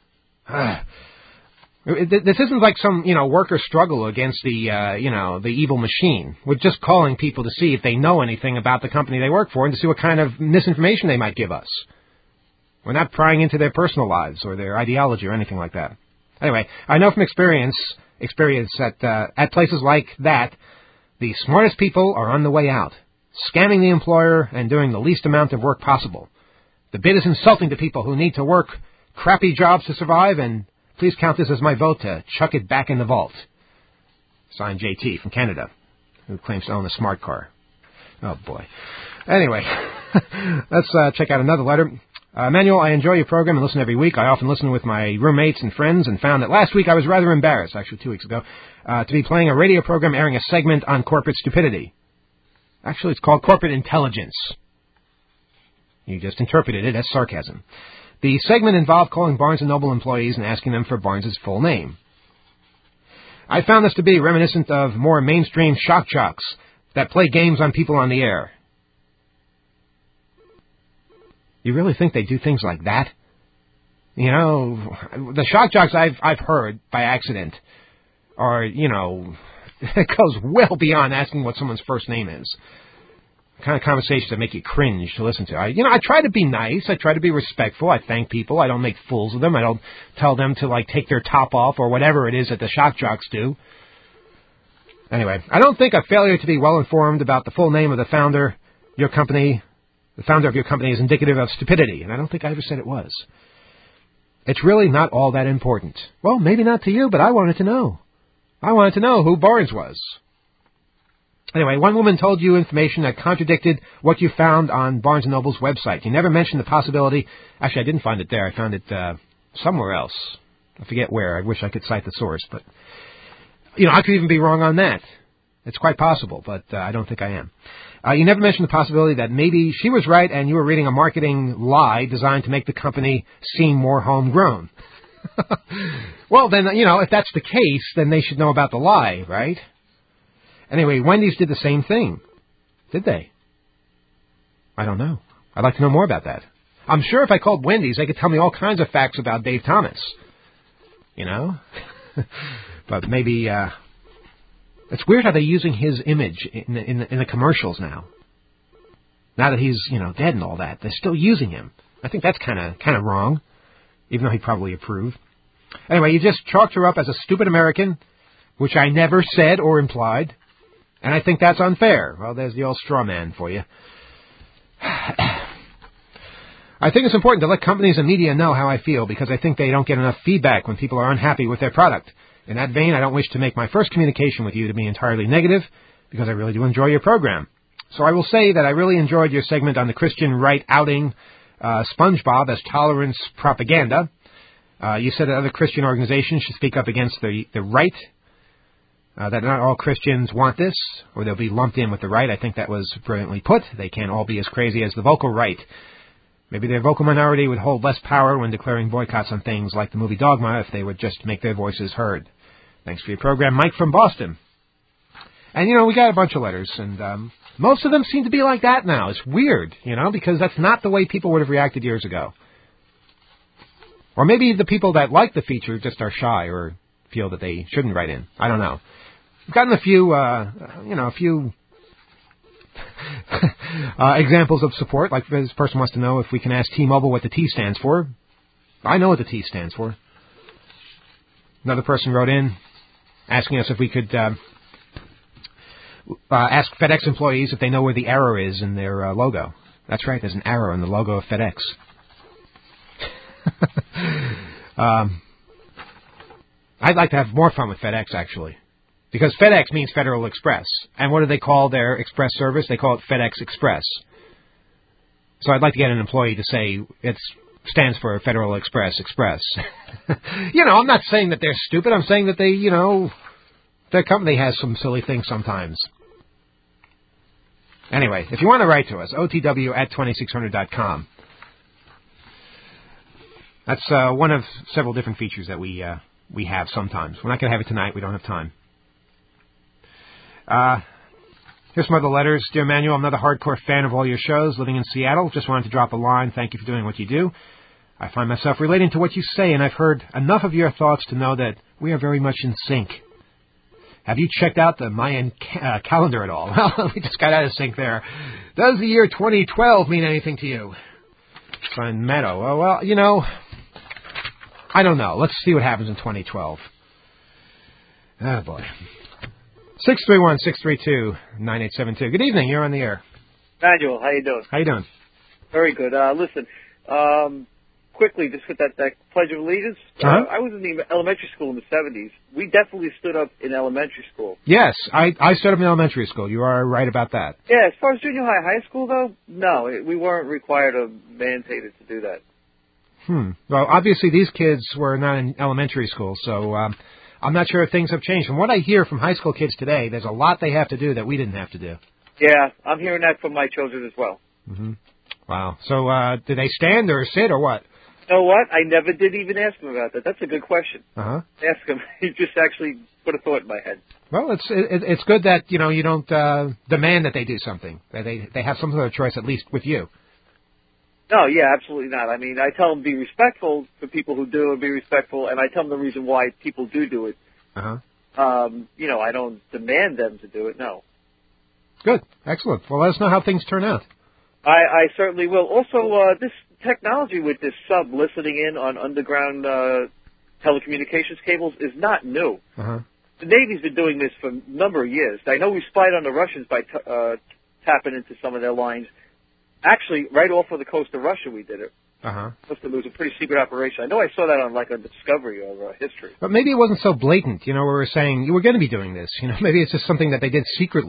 Speaker 3: This isn't like some, worker struggle against the evil machine. We're just calling people to see if they know anything about the company they work for and to see what kind of misinformation they might give us. We're not prying into their personal lives or their ideology or anything like that. Anyway, I know from experience at places like that, the smartest people are on the way out, scamming the employer and doing the least amount of work possible. The bid is insulting to people who need to work crappy jobs to survive, and please count this as my vote to chuck it back in the vault. Signed, JT from Canada, who claims to own a smart car. Oh, boy. Anyway, let's check out another letter. Manuel, I enjoy your program and listen every week. I often listen with my roommates and friends and found that last week I was rather embarrassed, actually 2 weeks ago, to be playing a radio program airing a segment on corporate stupidity. Actually, it's called corporate intelligence. You just interpreted it as sarcasm. The segment involved calling Barnes & Noble employees and asking them for Barnes' full name. I found this to be reminiscent of more mainstream shock jocks that play games on people on the air. You really think they do things like that? The shock jocks I've heard by accident are, it goes well beyond asking what someone's first name is. The kind of conversations that make you cringe to listen to. I try to be nice. I try to be respectful. I thank people. I don't make fools of them. I don't tell them to, take their top off or whatever it is that the shock jocks do. Anyway, I don't think a failure to be well informed about the full name of the founder of your company is indicative of stupidity, and I don't think I ever said it was. It's really not all that important. Well, maybe not to you, but I wanted to know. I wanted to know who Barnes was. Anyway, one woman told you information that contradicted what you found on Barnes & Noble's website. You never mentioned the possibility. Actually, I didn't find it there. I found it somewhere else. I forget where. I wish I could cite the source. But, I could even be wrong on that. It's quite possible, but I don't think I am. You never mentioned the possibility that maybe she was right and you were reading a marketing lie designed to make the company seem more homegrown. Well, then, if that's the case, then they should know about the lie, right? Anyway, Wendy's did the same thing. Did they? I don't know. I'd like to know more about that. I'm sure if I called Wendy's, they could tell me all kinds of facts about Dave Thomas. But maybe, it's weird how they're using his image in the commercials now. Now that he's, dead and all that, they're still using him. I think that's kind of wrong, even though he probably approved. Anyway, you just chalked her up as a stupid American, which I never said or implied. And I think that's unfair. Well, there's the old straw man for you. I think it's important to let companies and media know how I feel because I think they don't get enough feedback when people are unhappy with their product. In that vein, I don't wish to make my first communication with you to be entirely negative because I really do enjoy your program. So I will say that I really enjoyed your segment on the Christian right outing SpongeBob as tolerance propaganda. You said that other Christian organizations should speak up against the right. That not all Christians want this, or they'll be lumped in with the right. I think that was brilliantly put. They can't all be as crazy as the vocal right. Maybe their vocal minority would hold less power when declaring boycotts on things like the movie Dogma if they would just make their voices heard. Thanks for your program, Mike from Boston. And, we got a bunch of letters, and most of them seem to be like that now. It's weird, because that's not the way people would have reacted years ago. Or maybe the people that like the feature just are shy or feel that they shouldn't write in. I don't know. We've gotten a few examples of support. Like this person wants to know if we can ask T-Mobile what the T stands for. I know what the T stands for. Another person wrote in asking us if we could ask FedEx employees if they know where the arrow is in their logo. That's right, there's an arrow in the logo of FedEx. I'd like to have more fun with FedEx, actually. Because FedEx means Federal Express. And what do they call their express service? They call it FedEx Express. So I'd like to get an employee to say it stands for Federal Express. I'm not saying that they're stupid. I'm saying that they, their company has some silly things sometimes. Anyway, if you want to write to us, otw@2600.com. That's one of several different features that we have sometimes. We're not going to have it tonight. We don't have time. Here's some other letters. Dear Manuel, I'm another hardcore fan of all your shows, living in Seattle. Just wanted to drop a line. Thank you for doing what you do. I find myself relating to what you say, and I've heard enough of your thoughts to know that we are very much in sync. Have you checked out the Mayan calendar at all? Well, we just got out of sync there. Does the year 2012 mean anything to you? Fine Meadow. Well, I don't know. Let's see what happens in 2012. Oh, boy. 631-632-9872. Good evening. You're on the air.
Speaker 6: Manuel, how you doing?
Speaker 3: How you doing?
Speaker 6: Very good. Listen, quickly, just with that Pledge of Allegiance. I was in the elementary school in the 70s. We definitely stood up in elementary school.
Speaker 3: Yes, I stood up in elementary school. You are right about that.
Speaker 6: Yeah, as far as junior high school, though, no, we weren't required or mandated to do that.
Speaker 3: Well, obviously these kids were not in elementary school, so I'm not sure if things have changed. From what I hear from high school kids today, there's a lot they have to do that we didn't have to do.
Speaker 6: Yeah, I'm hearing that from my children as well.
Speaker 3: Mm-hmm. Wow. So do they stand or sit or what?
Speaker 6: You know what? I never did even ask them about that. That's a good question.
Speaker 3: Uh-huh.
Speaker 6: Ask them. You just actually put a thought in my head.
Speaker 3: Well, it's good that, you don't demand that they do something. They have some sort of choice, at least with you.
Speaker 6: No, yeah, absolutely not. I mean, I tell them be respectful to people who do and be respectful, and I tell them the reason why people do it.
Speaker 3: Uh-huh.
Speaker 6: I don't demand them to do it, no.
Speaker 3: Good. Excellent. Well, let us know how things turn out.
Speaker 6: I certainly will. Also, this technology with this sub listening in on underground telecommunications cables is not new.
Speaker 3: Uh-huh.
Speaker 6: The Navy's been doing this for a number of years. I know we spied on the Russians by tapping into some of their lines. Actually, right off of the coast of Russia, we did it.
Speaker 3: Uh-huh.
Speaker 6: It was a pretty secret operation. I know I saw that on, like, a Discovery or History.
Speaker 3: But maybe it wasn't so blatant, where we're saying you were going to be doing this. Maybe it's just something that they did secretly.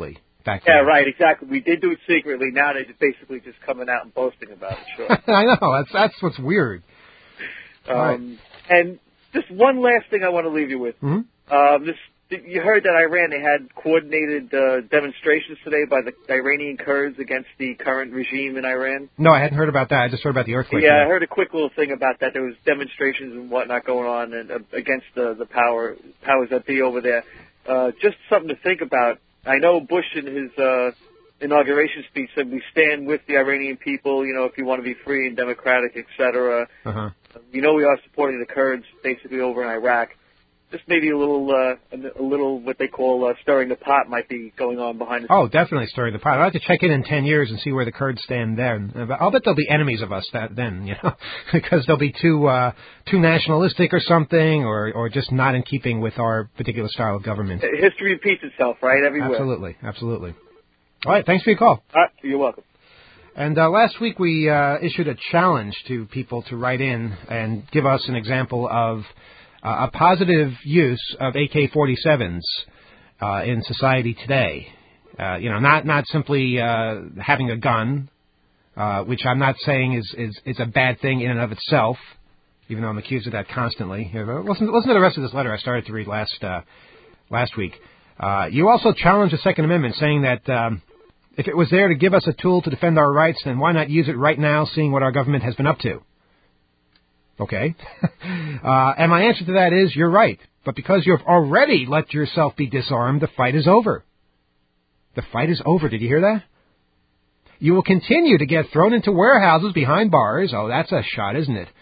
Speaker 3: back then.
Speaker 6: Yeah, right, exactly. We did do it secretly. Now they're basically just coming out and boasting about it, sure.
Speaker 3: I know. That's what's weird. Right.
Speaker 6: And just one last thing I want to leave you with.
Speaker 3: Mm-hmm.
Speaker 6: You heard that Iran, they had coordinated demonstrations today by the Iranian Kurds against the current regime in Iran.
Speaker 3: No, I hadn't heard about that. I just heard about the earthquake.
Speaker 6: Yeah, I heard a quick little thing about that. There was demonstrations and whatnot going on and, against the powers that be over there. Just something to think about. I know Bush in his inauguration speech said we stand with the Iranian people, you know, if you want to be free and democratic, etc.
Speaker 3: Uh-huh.
Speaker 6: You know we are supporting the Kurds basically over in Iraq. Just maybe a little what they call stirring the pot might be going on behind the scenes.
Speaker 3: Oh, definitely stirring the pot. I'll have to check in 10 years and see where the Kurds stand then. I'll bet they'll be enemies of us then, you know, because they'll be too nationalistic or something, or just not in keeping with our particular style of government.
Speaker 6: History repeats itself, right, everywhere.
Speaker 3: Absolutely. All right, thanks for your call.
Speaker 6: You're welcome.
Speaker 3: And last week we issued a challenge to people to write in and give us an example of a positive use of AK-47s in society today. You know, not simply having a gun, which I'm not saying is a bad thing in and of itself, even though I'm accused of that constantly. Listen to the rest of this letter I started to read last week. You also challenged the Second Amendment, saying that if it was there to give us a tool to defend our rights, then why not use it right now, seeing what our government has been up to? Okay. And my answer to that is, you're right. But because you've already let yourself be disarmed, the fight is over. The fight is over. Did you hear that? You will continue to get thrown into warehouses behind bars. Oh, that's a shot, isn't it?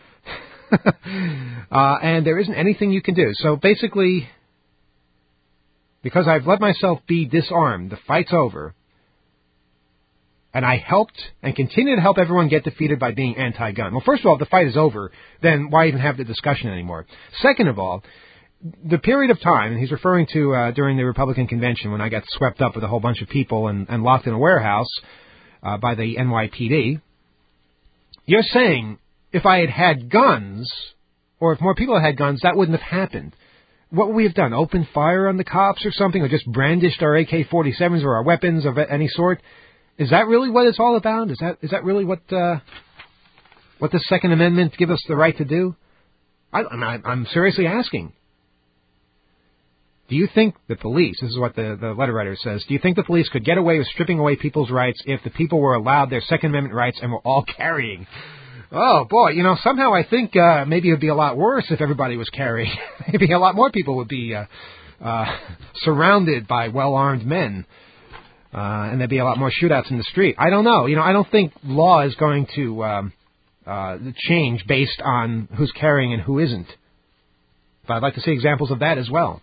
Speaker 3: And there isn't anything you can do. So basically, because I've let myself be disarmed, the fight's over. And I helped and continue to help everyone get defeated by being anti-gun. Well, first of all, if the fight is over, then why even have the discussion anymore? Second of all, the period of time, and he's referring to during the Republican convention when I got swept up with a whole bunch of people and locked in a warehouse by the NYPD, you're saying if I had had guns, or if more people had guns, that wouldn't have happened. What would we have done? Opened fire on the cops or something, or just brandished our AK-47s or our weapons of any sort? Is that really what it's all about? Is that really what the Second Amendment gives us the right to do? I'm seriously asking. Do you think the police, this is what the letter writer says, do you think the police could get away with stripping away people's rights if the people were allowed their Second Amendment rights and were all carrying? Oh, boy, you know, somehow I think maybe it would be a lot worse if everybody was carrying. Maybe a lot more people would be surrounded by well-armed men. And there'd be a lot more shootouts in the street. I don't know. You know, I don't think law is going to change based on who's carrying and who isn't. But I'd like to see examples of that as well.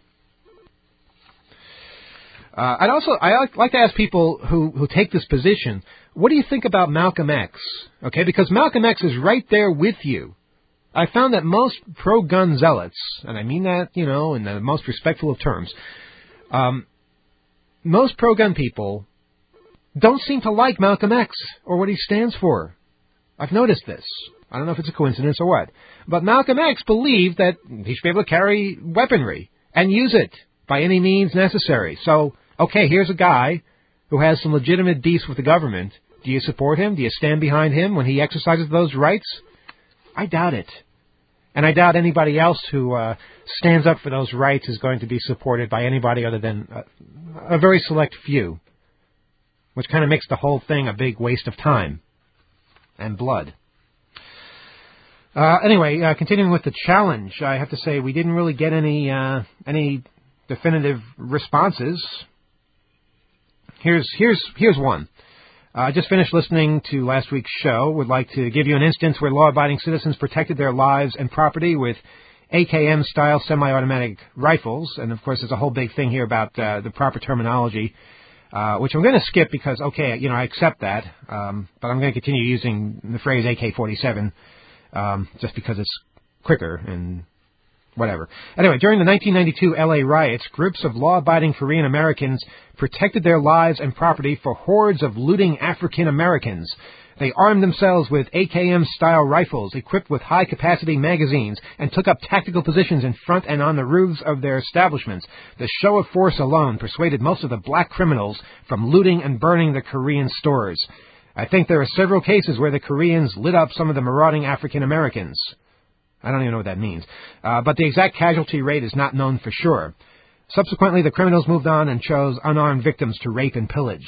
Speaker 3: I like to ask people who take this position, what do you think about Malcolm X? Okay, because Malcolm X is right there with you. I found that most pro-gun zealots, and I mean that, you know, in the most respectful of terms, most pro-gun people don't seem to like Malcolm X or what he stands for. I've noticed this. I don't know if it's a coincidence or what. But Malcolm X believed that he should be able to carry weaponry and use it by any means necessary. So, okay, here's a guy who has some legitimate beefs with the government. Do you support him? Do you stand behind him when he exercises those rights? I doubt it. And I doubt anybody else who stands up for those rights is going to be supported by anybody other than a very select few, which kind of makes the whole thing a big waste of time and blood. Anyway, continuing with the challenge, I have to say we didn't really get any definitive responses. Here's one. I just finished listening to last week's show. Would like to give you an instance where law-abiding citizens protected their lives and property with AKM-style semi-automatic rifles. And, of course, there's a whole big thing here about the proper terminology, which I'm going to skip because, okay, you know, I accept that. But I'm going to continue using the phrase AK-47 just because it's quicker and whatever. Anyway, during the 1992 LA riots, groups of law-abiding Korean Americans protected their lives and property for hordes of looting African Americans. They armed themselves with AKM-style rifles equipped with high-capacity magazines and took up tactical positions in front and on the roofs of their establishments. The show of force alone persuaded most of the black criminals from looting and burning the Korean stores. I think there are several cases where the Koreans lit up some of the marauding African Americans. I don't even know what that means. But the exact casualty rate is not known for sure. Subsequently, the criminals moved on and chose unarmed victims to rape and pillage.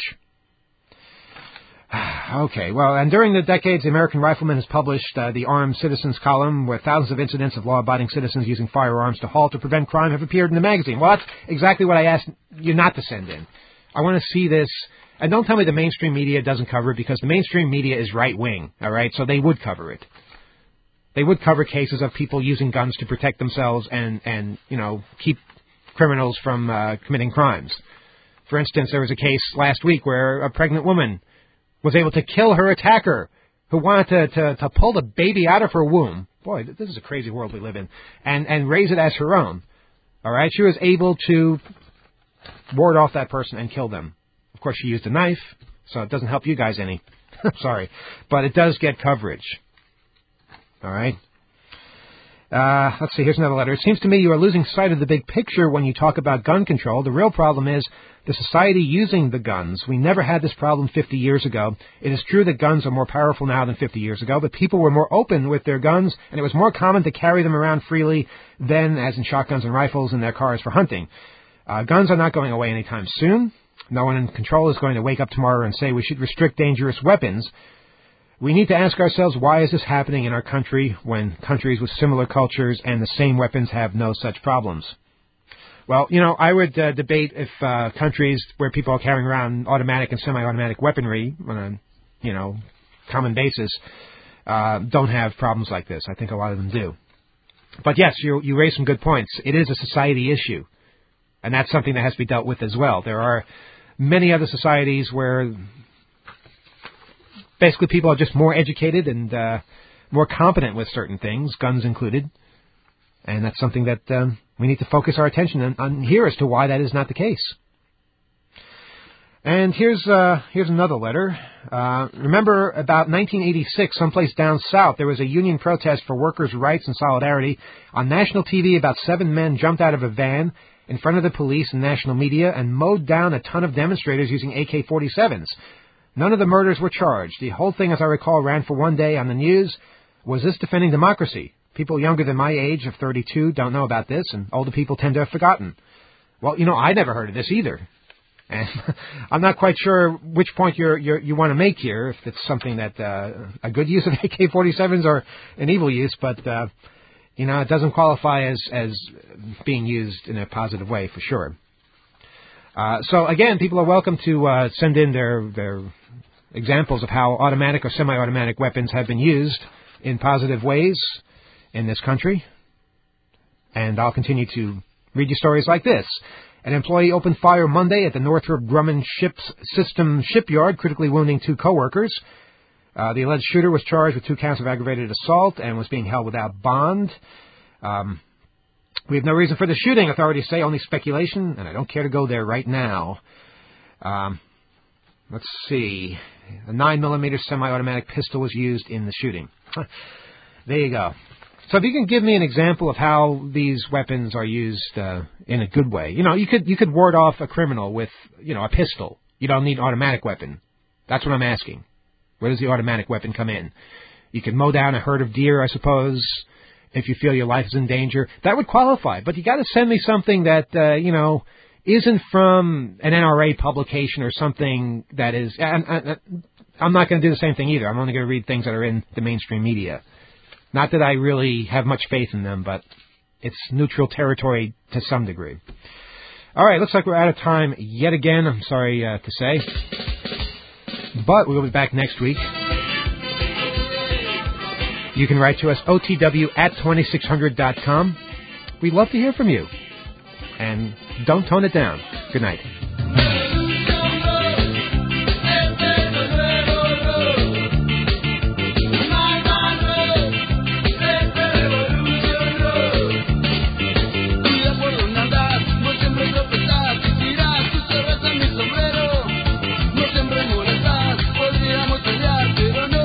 Speaker 3: Okay, well, and during the decades, the American Rifleman has published the Armed Citizens column, where thousands of incidents of law-abiding citizens using firearms to halt or prevent crime have appeared in the magazine. Well, that's exactly what I asked you not to send in. I want to see this, and don't tell me the mainstream media doesn't cover it, because the mainstream media is right-wing, all right? So they would cover it. They would cover cases of people using guns to protect themselves and keep criminals from committing crimes. For instance, there was a case last week where a pregnant woman was able to kill her attacker who wanted to pull the baby out of her womb. Boy, this is a crazy world we live in. And raise it as her own. All right? She was able to ward off that person and kill them. Of course, she used a knife, so it doesn't help you guys any. Sorry. But it does get coverage. All right? Let's see, here's another letter. It seems to me you are losing sight of the big picture when you talk about gun control. The real problem is the society using the guns. We never had this problem 50 years ago. It is true that guns are more powerful now than 50 years ago, but people were more open with their guns, and it was more common to carry them around freely than, as in shotguns and rifles, in their cars for hunting. Guns are not going away anytime soon. No one in control is going to wake up tomorrow and say we should restrict dangerous weapons. We need to ask ourselves, why is this happening in our country when countries with similar cultures and the same weapons have no such problems? Well, I would debate if countries where people are carrying around automatic and semi-automatic weaponry on a, common basis don't have problems like this. I think a lot of them do. But yes, you raise some good points. It is a society issue, and that's something that has to be dealt with as well. There are many other societies where basically people are just more educated and more competent with certain things, guns included. And that's something that we need to focus our attention on here as to why that is not the case. And here's another letter. Remember about 1986, someplace down south, there was a union protest for workers' rights and solidarity. On national TV, about 7 men jumped out of a van in front of the police and national media and mowed down a ton of demonstrators using AK-47s. None of the murders were charged. The whole thing, as I recall, ran for one day on the news. Was this defending democracy? People younger than my age of 32 don't know about this, and older people tend to have forgotten. Well, I never heard of this either. And I'm not quite sure which point you want to make here, if it's something that a good use of AK-47s or an evil use, but it doesn't qualify as being used in a positive way for sure. So again, people are welcome to send in their examples of how automatic or semi-automatic weapons have been used in positive ways in this country. And I'll continue to read you stories like this. An employee opened fire Monday at the Northrop Grumman System shipyard, critically wounding 2 coworkers. The alleged shooter was charged with 2 counts of aggravated assault and was being held without bond. We have no reason for the shooting, authorities say, only speculation, and I don't care to go there right now. Let's see. A 9mm semi-automatic pistol was used in the shooting. There you go. So if you can give me an example of how these weapons are used in a good way. You could ward off a criminal with, a pistol. You don't need an automatic weapon. That's what I'm asking. Where does the automatic weapon come in? You could mow down a herd of deer, I suppose, if you feel your life is in danger. That would qualify. But you got to send me something that, isn't from an NRA publication or something that is... I'm not going to do the same thing either. I'm only going to read things that are in the mainstream media. Not that I really have much faith in them, but it's neutral territory to some degree. All right, looks like we're out of time yet again, I'm sorry to say. But we'll be back next week. You can write to us, otw@2600.com. We'd love to hear from you. And don't tone it down. Good night.
Speaker 7: Pero no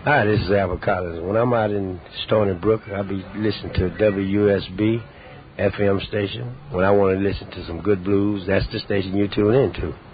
Speaker 7: Hi, this is Albert Collins. When I'm out in Stony Brook, I'll be listening to WSB FM station. When I want to listen to some good blues, that's the station you tune into.